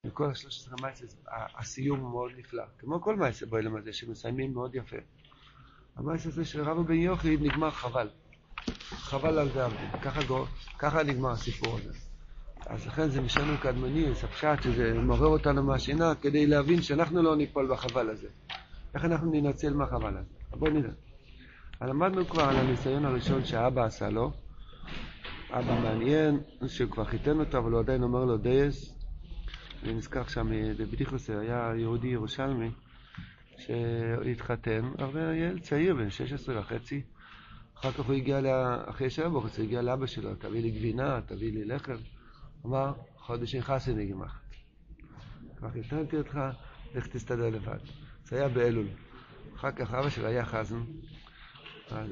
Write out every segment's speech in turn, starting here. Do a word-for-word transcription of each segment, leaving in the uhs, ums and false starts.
בכל השלוש עשרה מייסר, הסיום הוא מאוד נפלא. כמו כל מייסר באילם הזה, שמסיימים מאוד יפה. המייסר הזה של רבו בן יוחאי נגמר חבל. חבל על זה הרבה. ככה, ככה נגמר הסיפור הזה. אז לכן זה משנה קדמני, זה פשט, שזה מעורר אותנו מהשינה, כדי להבין שאנחנו לא ניפול בחבל הזה. איך אנחנו ננצל מהחבל הזה? בואו נראה. למדנו כבר על הניסיון הראשון שהאבא עשה לו. אבא מעניין, שהוא כבר חיתן אותו, אבל הוא עדיין אומר לו דייס. אני נזכר שם בבדיחוס, היה יהודי ירושלמי, שהתחתן, אבל ילד צעיר, בן שש עשרה וחצי. אחר כך הוא הגיע, לה, אחרי שבע בחוץ, הוא הגיע לאבא שלו, תביא לי גבינה, תביא לי לחם. אמר, חודש אין חסי נגמח. כבר חיתנתי אותך, לך תסתדר לבד. זה היה באלול. אחר כך אבא שלו היה חזן, אז,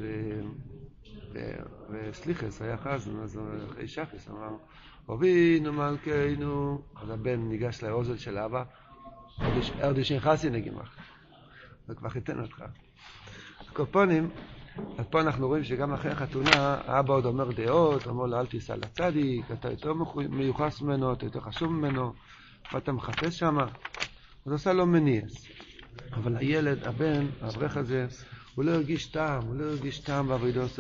וסליחס היה חזן, אז אחרי שחס אמר, אבינו מלכנו, אז הבן ניגש לאוזן של אבא, חודש אין חסי נגמח. וכבר חיתן אותך. הקופונים, אז פה אנחנו רואים שגם אחרי החתונה, האבא עוד אומר דעות, אומר לו אל תיסע לצדיק, אתה יותר מיוחס ממנו, אתה יותר חשוב ממנו, ואתה מחפש שם, אז עושה לו מניאס. אבל הילד, הבן, האברך הזה, הוא לא הרגיש טעם, הוא לא הרגיש טעם בעבודה עושה.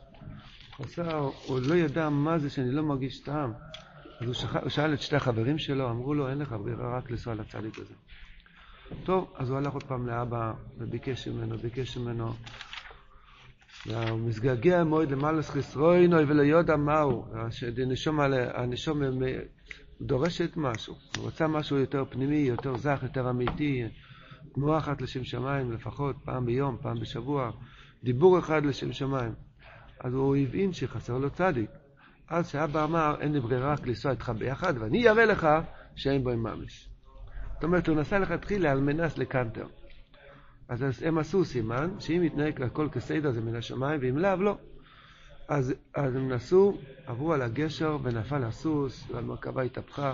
הוא לא ידע מה זה שאני לא מרגיש טעם. אז הוא, שח... הוא שאל את שתי החברים שלו, אמרו לו, אין לך ברירה רק לנסוע לצדיק הזה. טוב, אז הוא הלך עוד פעם לאבא, וביקש ממנו, ביקש ממנו, הוא מסגגע מאוד למעלס חסרוינוי ולא יודע מהו, הנשום דורשת משהו, הוא רוצה משהו יותר פנימי, יותר זך, יותר אמיתי, תנועה אחת לשם שמיים לפחות, פעם ביום, פעם בשבוע, דיבור אחד לשם שמיים. אז הוא הבין שחסר לו צדיק. אז שאבא אמר, אין לי ברירה רק לנסוע איתך ביחד, ואני אראה לך שאין בו ממש. זאת אומרת, הוא נסע לך תחילה על מנס לקנטר. אז הם עשו סימן, שאם יתנהג לכל כסיידר זה מן השמיים, ואם לאו לא. אז, אז הם נסעו, עברו על הגשר, ונפל הסוס, והמרכבה התהפכה.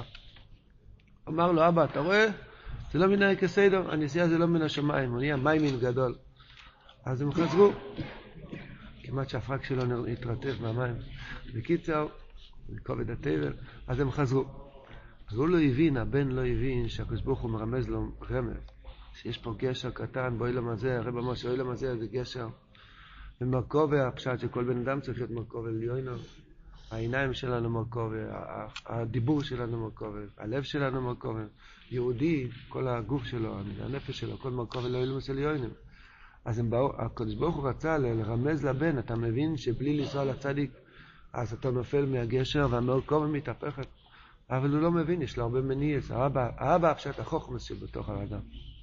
אמר לו, אבא, אתה רואה? זה לא מן כסיידר, הנסיעה זה לא מן השמיים, הוא נהיה מיימין גדול. אז הם חזרו. כמעט שהפרק שלו התרטב מהמים. בקיצר, בכובד התבל, אז הם חזרו. אז הוא לא הבין, הבן לא הבין, שהקדוש ברוך הוא מרמז לו רמז. שיש פה גשר קטן באילם הזה, הרב אמר שאילם הזה זה גשר. ומרכובה, הפשט שכל בן אדם צריך להיות מרכובה עליונה. העיניים שלנו מרכובה, הדיבור שלנו מרכובה, הלב שלנו מרכובה. יהודי, כל הגוף שלו, הנפש שלו, כל מרכובה לא אילם עליונים. אז הקדוש ברוך הוא רצה לרמז לבן, אתה מבין שבלי לנסוע לצדיק, אז אתה נופל מהגשר והמרכובה מתהפכת. אבל הוא לא מבין, יש לו הרבה מניעס. האבא, האבא הפשט החוכמס שבתוך האדם.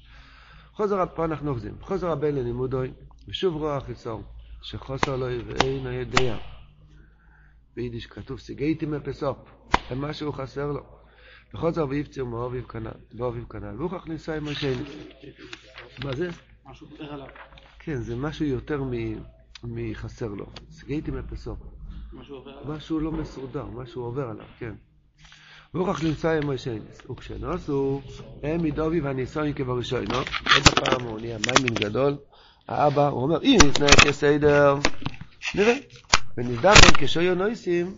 חוזר, פה אנחנו אוחזים. חוזר הבן ללימודוי, ושוב רוח חיצור, שחוסר לו ואין הידע. ביידיש כתוב, סיגייתי מפסופ, ומה שהוא חסר לו. וחוזר ויפציר מאוביב כנל, באוביב כנל. והוא כך ניסה עם השני. מה זה? משהו פותר עליו. כן, זה משהו יותר מחסר לו. סיגייתי מפסופ. משהו עובר עליו. משהו לא מסודר, משהו עובר עליו, כן. והוא כך נמצא עם השנס, וכשנוסו, הם מדובי והניסויים כבראשונו, עוד הפעם הוא נהיה מיימין גדול, האבא, הוא אומר, אם נתנהג כסיידר, נראה, ונזדמן כשהיו נויסים,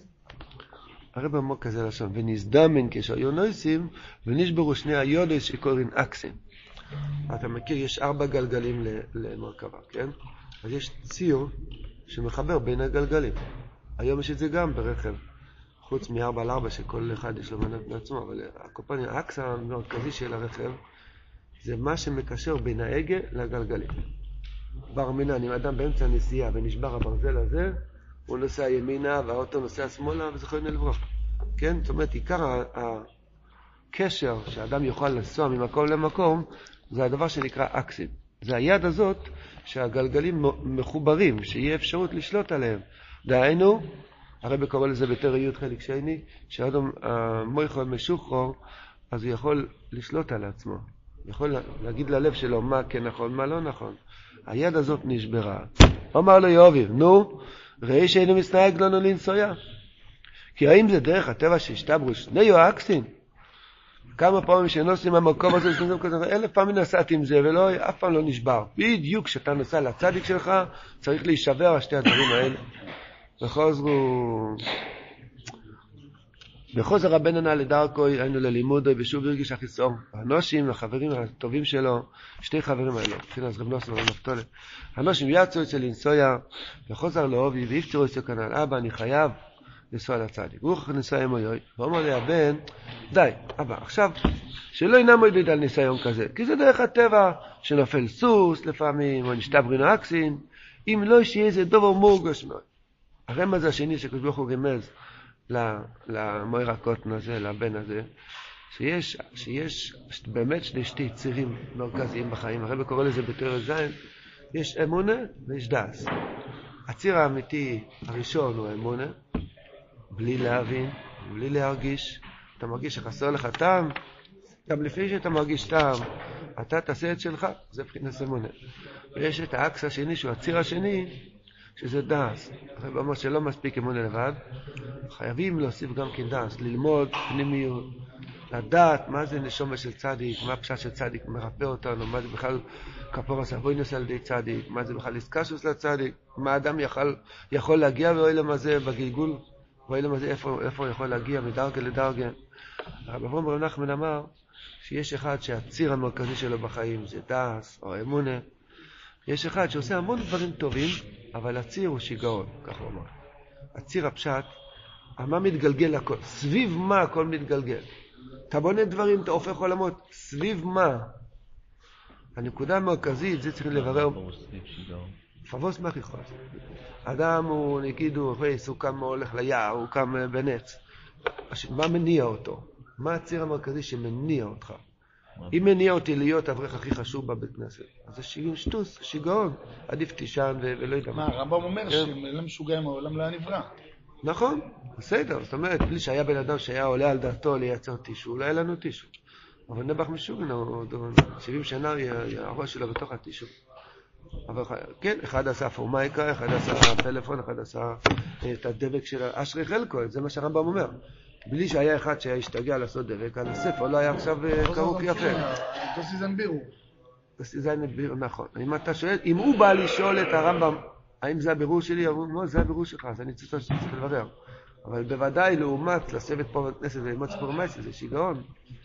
הרב אמר כזה לשם, ונזדמן כשהיו נויסים, ונשברו שני היודס שקוראים אקסים. אתה מכיר, יש ארבע גלגלים למרכבה, כן? אז יש ציר שמחבר בין הגלגלים. היום יש את זה גם ברכב. חוץ מארבע על ארבע שכל אחד יש לו מנת בעצמו, אבל הקופניה, האקס המרכזי של הרכב, זה מה שמקשר בין ההגה לגלגלים. בר מינן, אם אדם באמצע הנסיעה ונשבר הברזל הזה, הוא נוסע ימינה והאוטו נוסע שמאלה וזה יכול לברוח. כן? זאת אומרת, עיקר הקשר שאדם יוכל לנסוע ממקום למקום, זה הדבר שנקרא אקסים. זה היד הזאת שהגלגלים מחוברים, שיהיה אפשרות לשלוט עליהם. דהיינו, הרב קורא לזה בתריות חלק שני, שהאדם המויכו משוחרר, אז הוא יכול לשלוט על עצמו. יכול להגיד ללב שלו מה כן נכון, מה לא נכון. היד הזאת נשברה. אמר לו יאביב, נו, ראי שאינו מסנהג לנו לנסויה. כי האם זה דרך הטבע שהשתברו שני יואקסים? כמה פעמים שנוסעים מהמקום הזה, אלף פעמים נסעתי עם זה, ולא, אף פעם לא נשבר. בדיוק כשאתה נוסע לצדיק שלך, צריך להישבר על שתי הדברים האלה. וחוזרו, וחוזר רבנן לדרכו היינו ללימודו ושוב הרגיש החיסון. האנושים, החברים הטובים שלו, שתי חברים האלו, מבחינת רב נוסון ורב נפתולי. האנושים יצאו אצל לנסויה וחוזר לאובי והפתרו אצל כנען אבא, אני חייב לנסוע לצדיק. רוח ניסיון מויוי, ואומר לי הבן, די, אבא, עכשיו, שלא ינמו יביד על ניסיון כזה, כי זה דרך הטבע שנופל סוס לפעמים, או נשתברינו אקסין, אם לא שיהיה איזה דובר מורגש מאוד. הרמז השני שקדוש הוא רמז למויר הקוטן הזה, לבן הזה, שיש, שיש באמת שני שתי צירים מרכזיים בחיים. הרב קורא לזה בתורה זין, יש אמונה ויש דאס. הציר האמיתי הראשון הוא אמונה, בלי להבין, בלי להרגיש. אתה מרגיש שחסר לך טעם, גם לפני שאתה מרגיש טעם, אתה תעשה את שלך, זה בחינת אמונה. ויש את האקס השני, שהוא הציר השני, שזה דאס. הרב אומר שלא מספיק אמונה לבד, חייבים להוסיף גם כן דאס, ללמוד פנימיות, לדעת מה זה נשומה של צדיק, מה הפשט של צדיק מרפא אותנו, מה זה בכלל כפורס אבוינוס על ידי צדיק, מה זה בכלל איסקשוס לצדיק, מה האדם יכול, יכול להגיע באוילם הזה בגלגול, באוילם הזה איפה, איפה יכול להגיע מדרגה לדרגה. הרב אברהם בר נחמן אמר שיש אחד שהציר המרכזי שלו בחיים זה דאס או אמונה, יש אחד שעושה המון דברים טובים, אבל הציר הוא שיגעון, כך הוא אומר. הציר הפשט, מה מתגלגל הכל? סביב מה הכל מתגלגל? אתה בונה דברים, אתה הופך עולמות, סביב מה? הנקודה המרכזית, זה צריך לברר. פבוס מחיכות. אדם הוא, נגיד, הוא קם הולך ליער, הוא קם בנץ. מה מניע אותו? מה הציר המרכזי שמניע אותך? אם מניע אותי להיות אברך הכי חשוב בבית כנסת, אז זה שטוס, שיגעון, עדיף תישן ולא יודע מה. הרמב"ם אומר שאין משוגעים העולם לא היה נברא. נכון, בסדר, זאת אומרת, בלי שהיה בן אדם שהיה עולה על דעתו לייצר טישו, לא היה לנו טישו. אבל נבח משוגן, שבעים שנה הראש שלו בתוך הטישו. אבל כן, אחד עשה פורמייקה, אחד עשה פלאפון, אחד עשה את הדבק של אשרי חלקו, זה מה שהרמב"ם אומר. בלי שהיה אחד שהיה השתגע לעשות דבק, על הספר לא היה עכשיו קרוק יפה. תוסי זן בירו. תוסי זן בירו, נכון. אם אתה שואל, אם הוא בא לשאול את הרמב"ם, האם זה הבירור שלי? אמרו, לא, זה הבירור שלך, אז אני צריך לברר. אבל בוודאי לעומת לשבת פה בכנסת וללמוד ספורמייסי, זה שיגעון.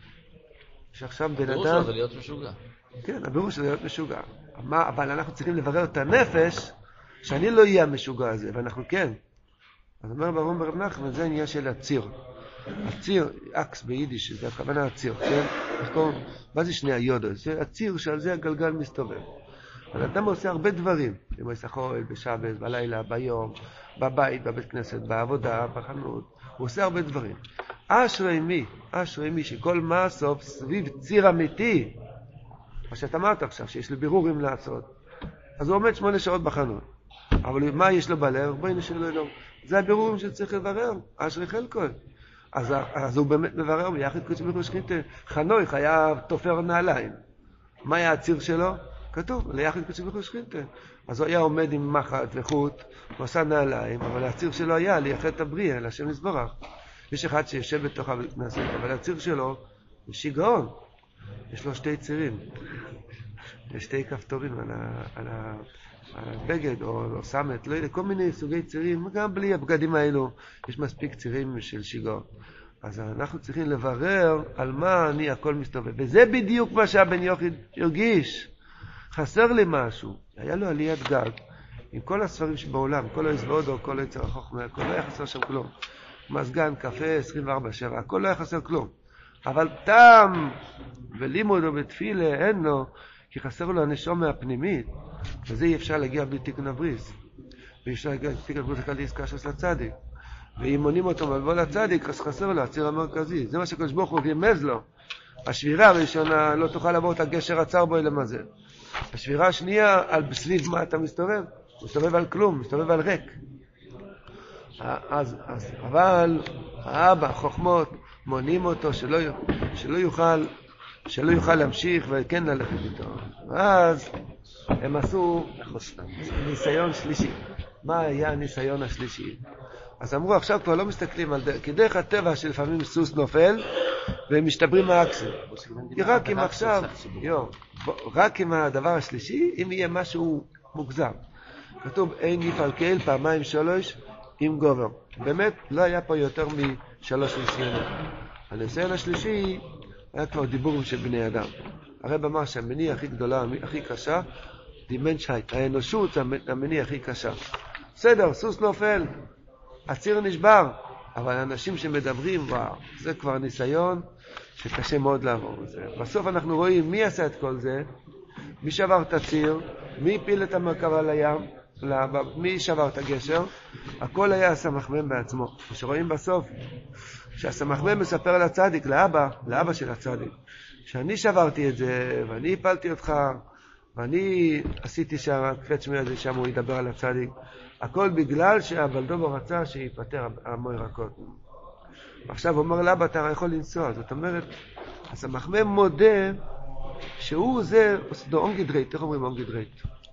שעכשיו בן אדם... הבירור שלו זה להיות משוגע. כן, הבירור שלו זה להיות משוגע. אבל אנחנו צריכים לברר את הנפש, שאני לא אהיה המשוגע הזה, ואנחנו כן. אז אומר ברום ברב נחמן, זה עניין של הציר. הציר, אקס ביידיש, זה הכוונה הציר, כן? מה זה שני היודו? זה הציר שעל זה הגלגל מסתובב. אבל אדם עושה הרבה דברים, כמו ישחול, בשבת, בלילה, ביום, בבית, בבית כנסת, בעבודה, בחנות, הוא עושה הרבה דברים. אשרי מי, אשרי מי, שכל מעשו סביב ציר אמיתי, מה שאתה אמרת עכשיו, שיש לו בירורים לעשות, אז הוא עומד שמונה שעות בחנות. אבל מה יש לו בלב? בואי נשאר לו, זה הבירורים שצריך לברר, אשרי חלקו. אז, אז הוא באמת מברר, ביחד קודש ברוך הוא שכינתה, חנוי חייב תופר נעליים. מה היה הציר שלו? כתוב, ליחד קודש ברוך הוא שכינתה. אז הוא היה עומד עם מחט וחוט, הוא עשה נעליים, אבל הציר שלו היה לייחד את הבריאה, להשם יתברך. יש אחד שיושב בתוך הבית כנסת, אבל הציר שלו הוא שיגעון. יש לו שתי צירים. יש שתי כפתורים על, ה, על, ה, על הבגד או, או סמת, לא יודע, כל מיני סוגי צירים, גם בלי הבגדים האלו, יש מספיק צירים של שיגעון. אז אנחנו צריכים לברר על מה אני הכל מסתובב. וזה בדיוק מה שהבן יוחד הרגיש. חסר לי משהו. היה לו עליית גג, עם כל הספרים שבעולם, כל היזוודו, כל היצר החוכמה, הכל לא היה חסר שם כלום. מזגן, קפה, עשרים וארבע שבע, הכל לא היה חסר כלום. אבל טעם ולימוד בתפילה אין לו, כי חסר לו הנשמה הפנימית, וזה אי אפשר להגיע בלי תיקון הבריס. ואי אפשר להגיע בלי תיקון הבריס לכלל עסקה של הצדיק. ואם מונים אותו מבוא לצדיק, אז חסר לו הציר המרכזי. זה מה שקדוש ברוך הוא רמז לו. השבירה הראשונה לא תוכל לעבור את הגשר הצר בו אלא מה זה. השבירה השנייה, על סביב מה אתה מסתובב? מסתובב על כלום, מסתובב על ריק. אז, אז, אבל האבא, חוכמות, מונים אותו שלא, שלא יוכל, שלא יוכל להמשיך וכן ללכת איתו. אז הם עשו ניסיון שלישי. מה היה הניסיון השלישי? אז אמרו, עכשיו כבר לא מסתכלים על דרך, כי דרך הטבע שלפעמים סוס נופל, והם משתברים מהאקסל. רק אם עכשיו, יו, רק עם הדבר השלישי, אם יהיה משהו מוגזם. כתוב, אין יפלקל פעמיים שלוש עם גובר. באמת, לא היה פה יותר שלוש ניסיונות. הניסיון השלישי היה כבר דיבורים של בני אדם. הרב אמר שהמניע הכי גדולה, הכי קשה, דימנשייט, האנושות המניע הכי קשה. בסדר, סוס נופל, הציר נשבר, אבל אנשים שמדברים, וואו, זה כבר ניסיון שקשה מאוד לעבור את זה. בסוף אנחנו רואים מי עשה את כל זה, מי שבר את הציר, מי הפיל את המרכבה לים, מי שבר את הגשר, הכל היה הסמ"ם בעצמו. שרואים בסוף שהסמ"ם מספר לצדיק, לאבא, לאבא של הצדיק, שאני שברתי את זה, ואני הפלתי אותך, ואני עשיתי שהקפץ מי הזה שם הוא ידבר על הצדיק. הכל בגלל שהבלדובו רצה שיפטר המוירקות. עכשיו הוא אומר לאבא, אתה יכול לנסוע. זאת אומרת, הסמ"ם מודה שהוא זה, עושה אונגידרייט, איך אומרים אונגידרייט?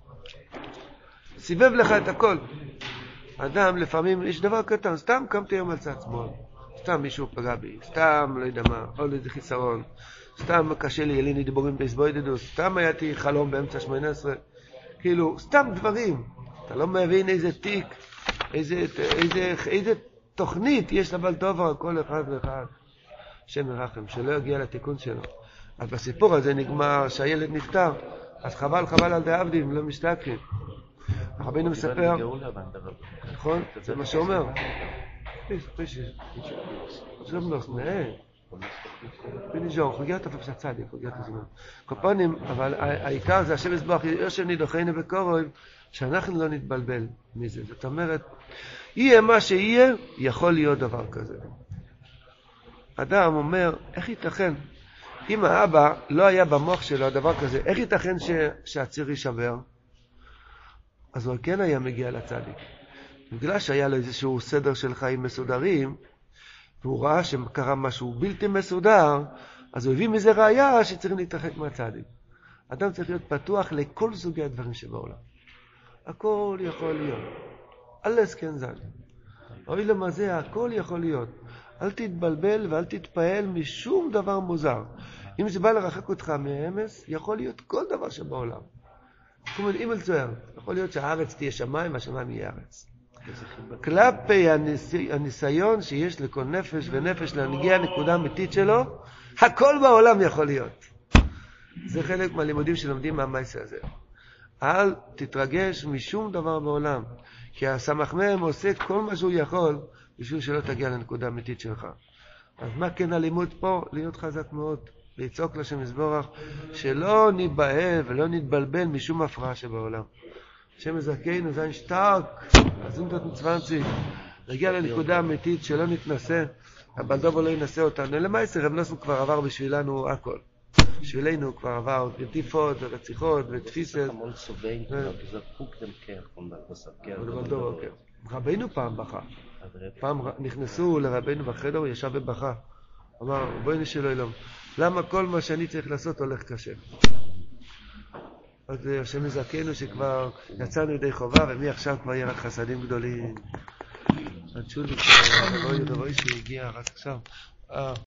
סיבב לך את הכל. אדם לפעמים, יש דבר קטן, סתם קמתי היום על צד שמאל, סתם מישהו פגע בי, סתם לא יודע מה, או איזה חיסרון, סתם קשה לי, יהיה לי דיבורים בהסבוידדוס, סתם הייתי חלום באמצע שמונה עשרה, כאילו, סתם דברים. אתה לא מבין איזה תיק, איזה, איזה, איזה תוכנית יש לבלדובר על כל אחד ואחד. השם ירחם, שלא יגיע לתיקון שלו. אז בסיפור הזה נגמר שהילד נפטר, אז חבל, חבל על דעבדים, לא משתכחים. רבינו מספר, נכון? זה מה שאומר. זה מנוס, נאה. בניז'ור, חוגרת אפילו הצדיק, חוגרת הזמן. קופונים, אבל העיקר זה השם יסבוח, יושב נידוחנו בקורוי, שאנחנו לא נתבלבל מזה. זאת אומרת, יהיה מה שיהיה, יכול להיות דבר כזה. אדם אומר, איך ייתכן? אם האבא לא היה במוח שלו דבר כזה, איך ייתכן ש... שהציר יישבר? אז הוא כן היה מגיע לצדיק. בגלל שהיה לו איזשהו סדר של חיים מסודרים, והוא ראה שקרה משהו בלתי מסודר, אז הוא הביא מזה ראיה שצריך להתרחק מהצדיק. אדם צריך להיות פתוח לכל סוגי הדברים שבעולם. הכל יכול להיות. אלס כן זן. אוי למה זה, הכל יכול להיות. אל תתבלבל ואל תתפעל משום דבר מוזר. אם זה בא לרחק אותך מהאמס, יכול להיות כל דבר שבעולם. זאת אומרת, אם לצוער, יכול להיות שהארץ תהיה שמיים והשמיים יהיה ארץ. כלפי הניסי, הניסיון שיש לכל נפש ונפש להגיע לנקודה אמיתית שלו, הכל בעולם יכול להיות. זה חלק מהלימודים שלומדים מהמייסה הזה. אל תתרגש משום דבר בעולם, כי הסמ"ם עושה כל מה שהוא יכול בשביל שלא תגיע לנקודה אמיתית שלך. אז מה כן הלימוד פה? להיות חזק מאוד, לצעוק לשם יסבורך, שלא ניבהל ולא נתבלבל משום הפרעה שבעולם. השם יזכנו, זין שטרק, הזונדות מצוונצי, נגיע לנקודה אמיתית שלא נתנסה, הבלדובו לא ינסה אותנו. למעשה רב נוסון כבר עבר בשבילנו הכל. בשבילנו כבר עבר רדיפות ורציחות ותפיסת. רבינו פעם בכה. פעם נכנסו לרבינו בחדר, הוא ישב ובכה. אמר, בואי נשאלו אלום, למה כל מה שאני צריך לעשות הולך קשה? אז השם יזכנו שכבר יצאנו ידי חובה, ומי עכשיו כבר יהיה רק חסדים גדולים. עד שולי, רבוי רבוי שהגיע רק עכשיו.